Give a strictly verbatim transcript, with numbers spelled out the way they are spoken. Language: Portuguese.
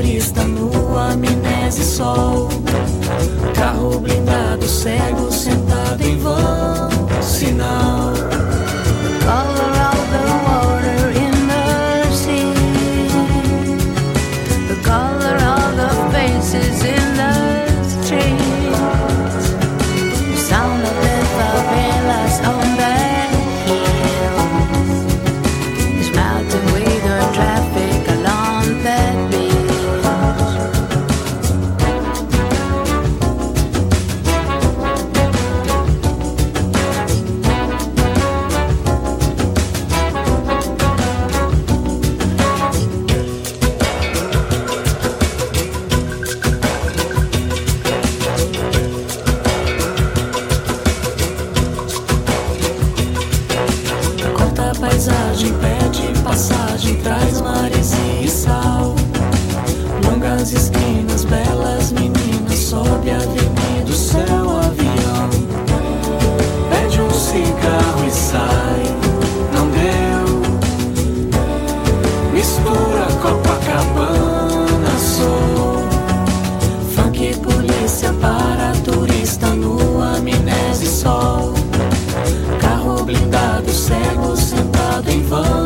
turista no amnésia sol. Carro blindado, cego, sentado em vão. Sinal. Color of the water in the sea, the color of the faces in the streets, the sound of the favelas on the hills, is melting with the traffic along that beach. Paisagem pede passagem, traz mares e sal. Longas esquinas, belas meninas, sobe a avenida, o céu, avião. Pede um cigarro e sai, não deu. Mistura Copacabana, sou funk, polícia para turista no amnésia sol. Carro blindado, cego, sentado em vão.